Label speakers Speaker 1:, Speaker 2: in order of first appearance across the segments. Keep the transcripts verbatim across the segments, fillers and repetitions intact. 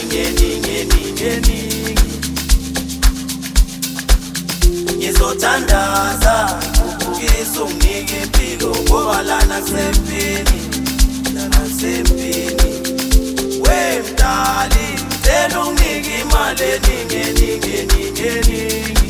Speaker 1: eningi eningi eningi eningi ngizothandaza ukubukisa unginike impilo ngoba lana kusempini lana kusempini wemdali ngicela unginike imali eningi eningi eningi eningi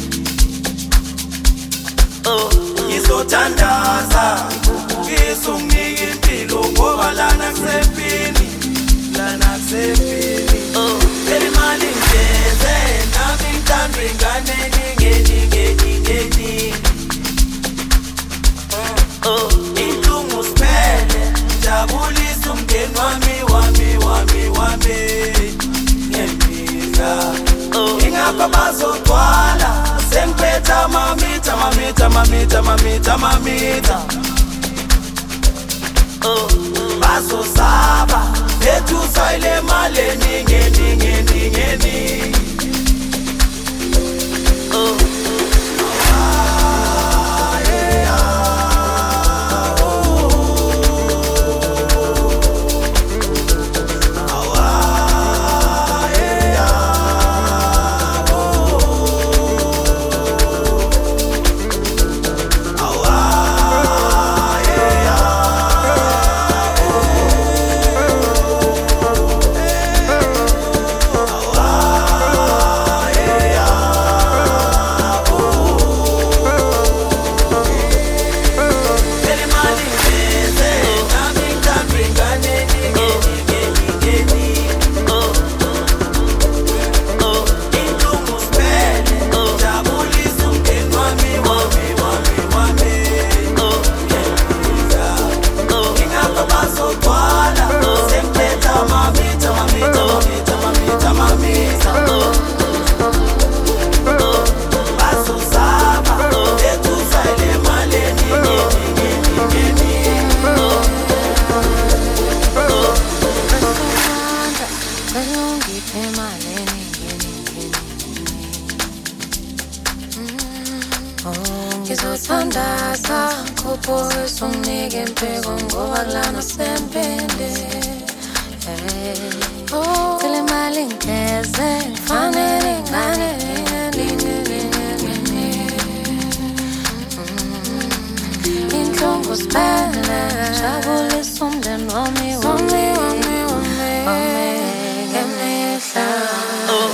Speaker 1: oh ngizothandaza ukubukisa unginike impilo ngoba lana kusempini lana kusempini oh phela imali ngeze nami ngithandwa ingane eningi eningi eningi eningi oh inhlungu siphele jabulisa umndeni wami wami wami wami ngempila oh ingakho bazogcwala sengiphetha mamita mamita mamita mamita mamita oh bazosaba ethu sayile mali eningi eningi eningi eningi oh
Speaker 2: ngizothandaza ukubukisa unginike impilo ngoba lana kusempini oh phela imali ngeze fanele ingane inhlungu siphele jabulisa umndeni wami wami wami wami ngemihla oh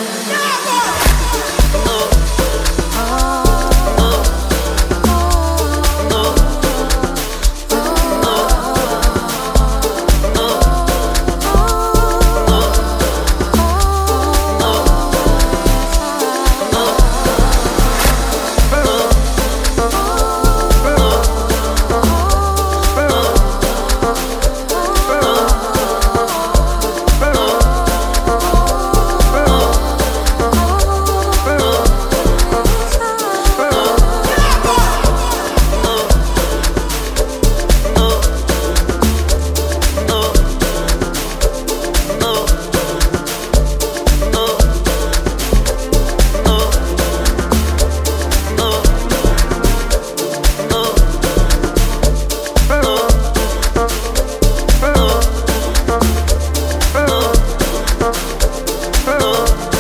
Speaker 1: oh